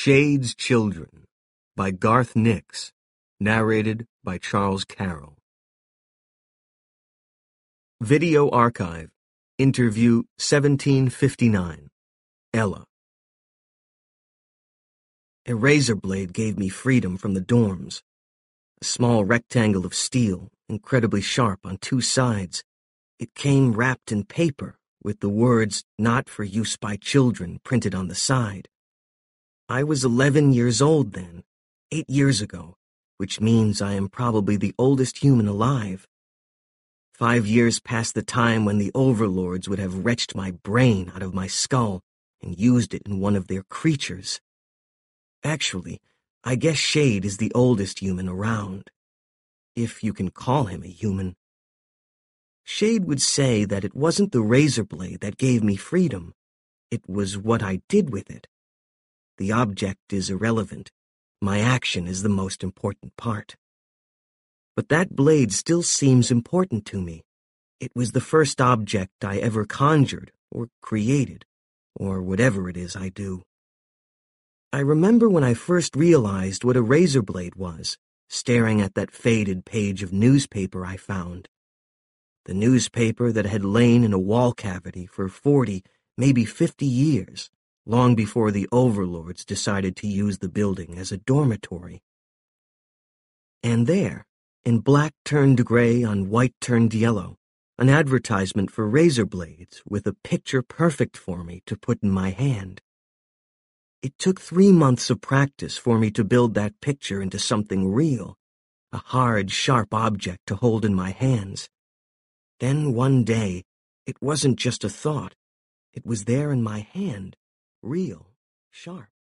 Shade's Children by Garth Nix, narrated by Charles Carroll. Video Archive, Interview 1759, Ella. A razor blade gave me freedom from the dorms. A small rectangle of steel, incredibly sharp on two sides. It came wrapped in paper, with the words, "Not for use by children," printed on the side. I was 11 years old then, 8 years ago, which means I am probably the oldest human alive. 5 years past the time when the overlords would have wrenched my brain out of my skull and used it in one of their creatures. Actually, I guess Shade is the oldest human around, if you can call him a human. Shade would say that it wasn't the razor blade that gave me freedom. It was what I did with it. The object is irrelevant. My action is the most important part. But that blade still seems important to me. It was the first object I ever conjured or created, or whatever it is I do. I remember when I first realized what a razor blade was, staring at that faded page of newspaper I found. The newspaper that had lain in a wall cavity for 40, maybe 50 years. Long before the overlords decided to use the building as a dormitory. And there, in black turned gray on white turned yellow, an advertisement for razor blades with a picture perfect for me to put in my hand. It took 3 months of practice for me to build that picture into something real, a hard, sharp object to hold in my hands. Then one day, it wasn't just a thought, it was there in my hand. Real, sharp.